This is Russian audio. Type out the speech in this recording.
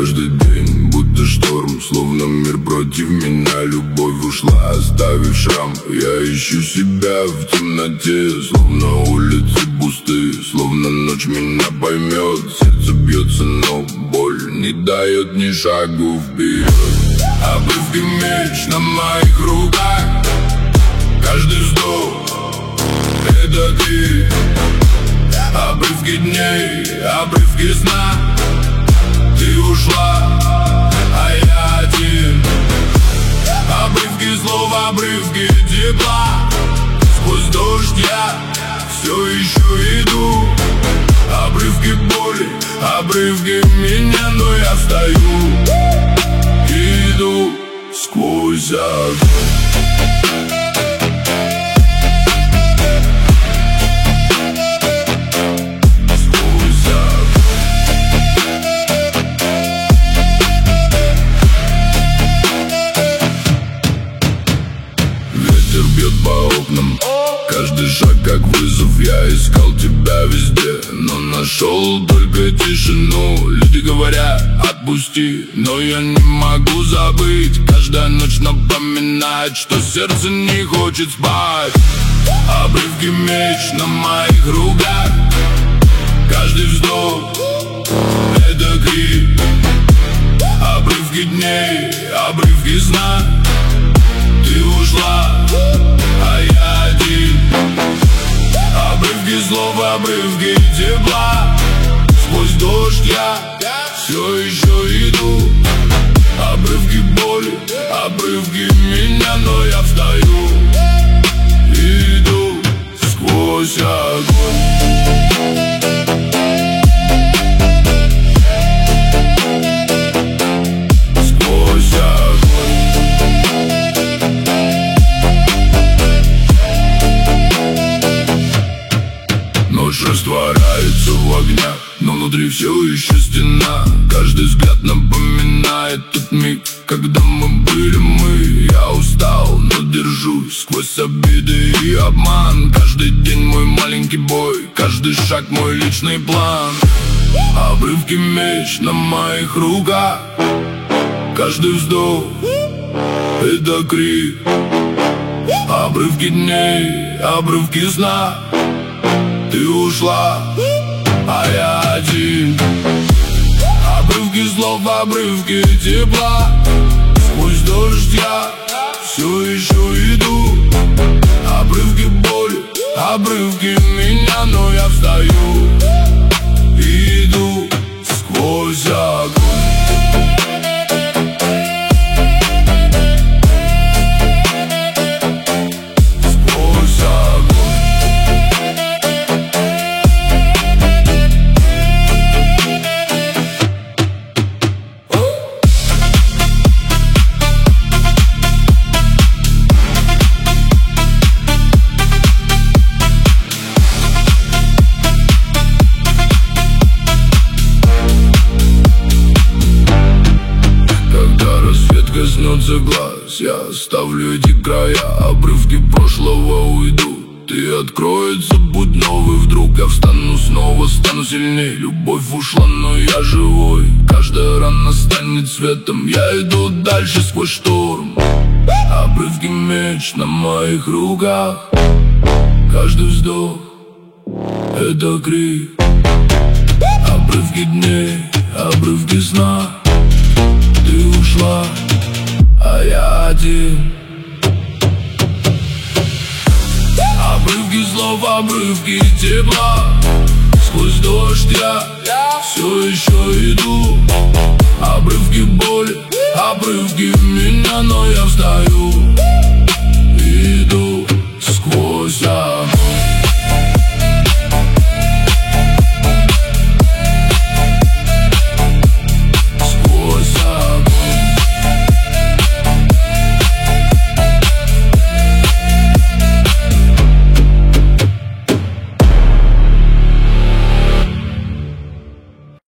Каждый день будто шторм, словно мир против меня. Любовь ушла, оставив шрам. Я ищу себя в темноте, словно улицы пусты, словно ночь меня поймет. Сердце бьется, но боль не дает ни шагу вперед. Обрывки меч на моих руках. Каждый вздох — это ты. Обрывки дней, обрывки сна. Ты ушла, а я один. Обрывки слов, обрывки тепла. Сквозь дождь я все еще иду. Обрывки боли, обрывки меня, но я встаю. Иду сквозь огонь. Каждый шаг как вызов, я искал тебя везде, но нашел только тишину. Люди говорят, отпусти, но я не могу забыть. Каждая ночь напоминает, что сердце не хочет спать. Обрывки меч на моих руках. Каждый вздох — это крик. Обрывки дней, обрывки сна. Ты ушла, а я один. Обрывки слов, обрывки тепла. Сквозь дождь я все еще иду. Обрывки боли, обрывки меня, но я встаю. Иду сквозь огонь. Растворяется в огнях, но внутри все еще стена. Каждый взгляд напоминает тот миг, когда мы были мы. Я устал, но держусь сквозь обиды и обман. Каждый день мой маленький бой, каждый шаг мой личный план. Обрывки меч на моих руках. Каждый вздох — это крик. Обрывки дней, обрывки сна. Ты ушла, а я один. Обрывки слов, обрывки тепла. Сквозь дождь я все еще иду. Обрывки боли, обрывки меня, но я встаю. Иду сквозь огонь. Коснется глаз, я оставлю эти края. Обрывки прошлого уйдут, и откроется путь новый. Вдруг я встану снова, стану сильней. Любовь ушла, но я живой. Каждая рана станет светом. Я иду дальше сквозь шторм. Обрывки меч на моих руках. Каждый вздох — это крик. Обрывки дней, обрывки сна. Ты ушла, а я один. Обрывки слов, обрывки тепла. Сквозь дождь я все